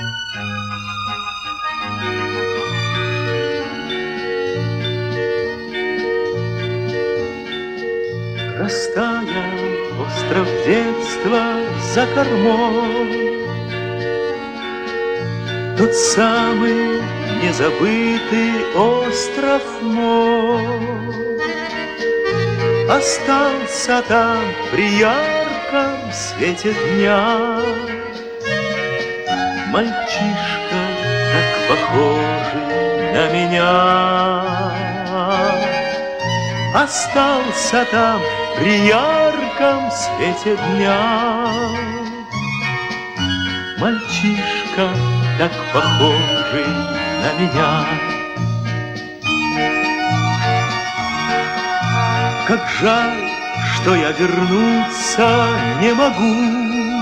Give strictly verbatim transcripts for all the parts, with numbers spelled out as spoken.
Растаял остров детства за кормой, тот самый незабытый остров мой. Остался там при ярком свете дня мальчишка, так похожий на меня. Остался там при ярком свете дня мальчишка, так похожий на меня. Как жаль, что я вернуться не могу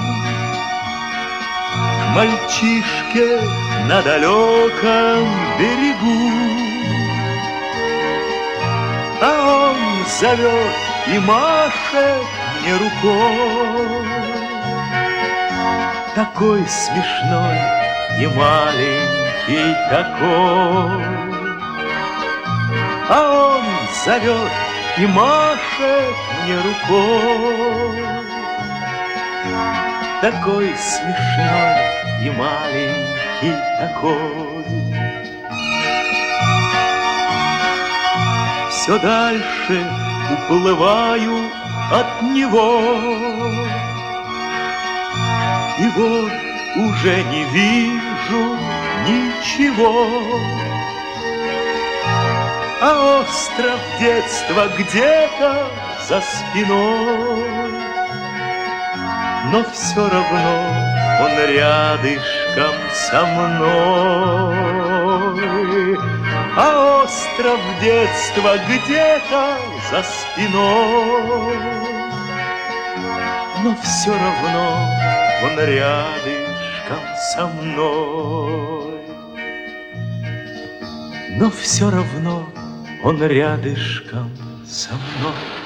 к мальчишке на далеком берегу. А он зовет и машет мне рукой, такой смешной и маленький такой. А он зовет и машет мне рукой, такой смешной и маленький такой. Все дальше уплываю от него, и вот уже не вижу ничего. А остров детства где-то за спиной, но все равно он рядышком со мной. А остров детства где-то за спиной, но все равно он рядышком со мной. Но все равно он рядышком со мной.